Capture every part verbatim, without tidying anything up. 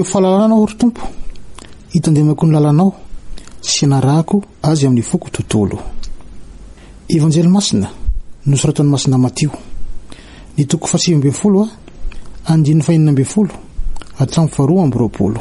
omeo fahalalana aho ry tompo, hitandemako ny lalanao sy narako azy amin'ny foko tontolo. Evanjely masina nosoratan'ny masina Matio, ny toko faha sivy ambin'ny folo a andininy faha enina ambin'ny folo hatramin'ny faharoa amby roapolo.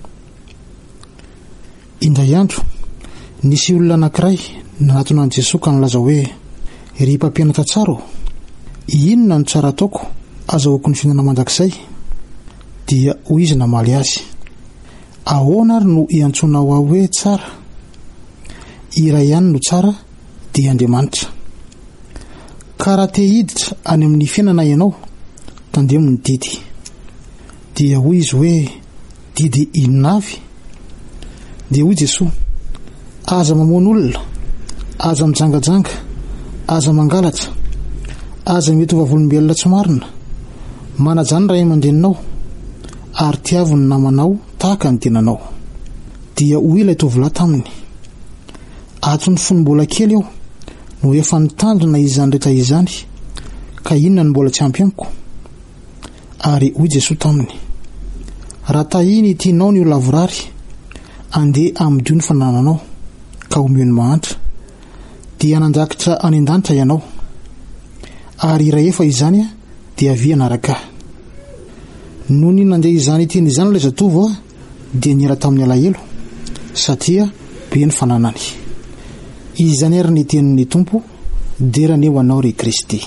Indray andro nisy olona anankiray nanatona an'i Jesosy ka nilaza hoe, ry mpampianatra tsara, inona no tsara ataoko azahoako ny fihinana mandrakizay? Dia hoy izy namaly azy, ahoana ary no iantsonao aho hoe tsara? Iray ihany no tsara, dia Andriamanitra. Ka raha te hiditra any amin'ny fiainana ianao, tandemo ny didy. Dia hoy izy hoe, didy inona avy? Dia hoy Jesosy, aza mamono olona, aza mijangajanga, aza mangalatra, aza mety vavolombelona tsy marina, manajany ray aman-dreninao, ary tiavo ny namanao tahaka ny tenanao. Dia hoy ilay tovolahy taminy, ato ny fony mbola kely aho no efa nitandrina izany rehetra izany, ka inona ny mbola tsy ampy amiko? Ary hoy Jesosy taminy, raha tahiny tianao ny olona vorary, andeha amidio ny fanananao ka omeo ny mahantra, dia nandrakitra any an-danitra ianao, ary raha efa izany a dia avy anaraka. Noho ny nandeha izany teny izany ilay zatovo a, dia niala tamin'ny alahelo satria be ny fananany. Izany ary ny tenin'ny Tompo, dera ny eo anao ry Kristy.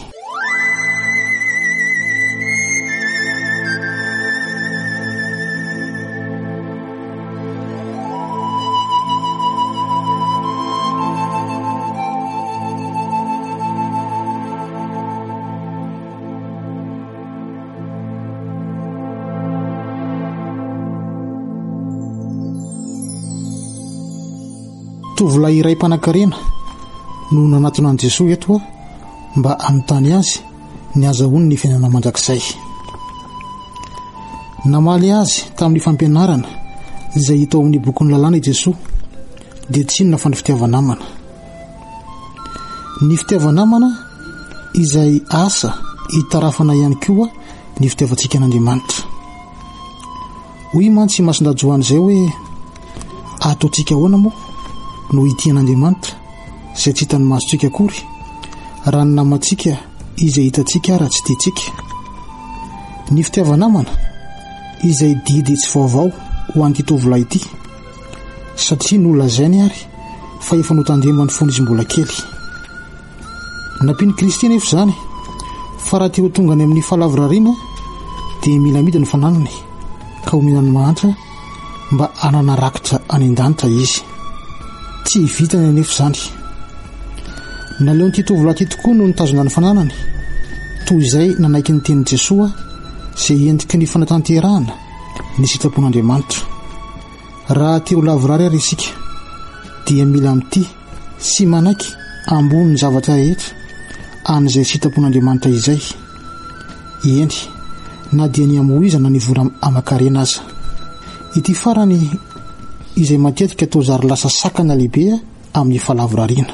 Tovolahy iray mpanan-karena no nanatona an'i Jesosy eto a, mba anontany azy ny azahoany ny fiainana mandrakizay. Namaly azy tamin'ny fampianarana izay hita ao amin'ny boky ny lalàna i Jesosy, dia tsy inona fa ny fitiavanamana. Ny fitiavanamana izay asa hitarafana ihany koa ny fitiavantsika an'Andriamanitra. Hoy mantsy Masin-dajoany izay hoe, ataontsika ahoana moa no hitian'Andriamanitra izay tsy hitany masontsika akory, raha ny namantsika izay hitantsika raha tsy tiantsika. Ny fitiavanamana izay didy tsy vaovao ho an'ity tovolahy ity, satria nolazainy ary fa efa notandremany fony izy mbola kely. Nampiany Kristy nefa izany, fa raha te ho tonga any amin'ny fahalavorariana dia mila mida ny fananany ka homena ny mahantra mba anana rakitra any an-danitra izy. Tsy vitany anefa izany. Naleon'ity tovolahy ity tokoa no nitazona ny fananany, toy izay nanaiky ny tenin'i Jesosy izay entiky ny fanatanterahana ny sitrapon'Andriamanitra. Raha te ho lavorary ary isika, dia mila amin'ity sy manaiky ambony ny zavatra rehetra amin'izay sitrapon'Andriamanitra izay. Eny, na dia ny amohizana ny vora aman-karena aza. Ity farany izay matetika atao zary lasa sakana lehibe amin'ny fahalavorariana.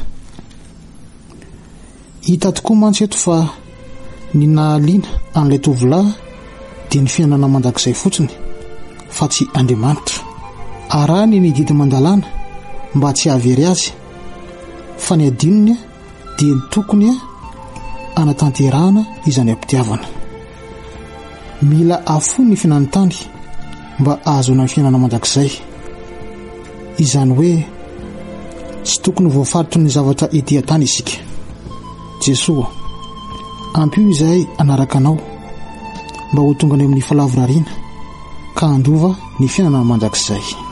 Hita tokoa mantsy eto fa ny nahaliana an'ilay tovolahy dia ny fiainana mandrakizay fotsiny, fa tsy Andriamanitra. Arahany ny didy mandalana mba tsy hahavery azy, fa ny adinony dia ny tokony anatanterahana izany ampitiavana. Mila afony ny fiainantany mba ahazoana ny fiainana mandrakizay. Izany hoe tsy tokony voafaritry ny zavatra ety an-tany isika. Jesosy, ampio izahay anaraka anao mba ho tonga any amin'ny fahalavorariana ka handova ny fiainana mandrakizay.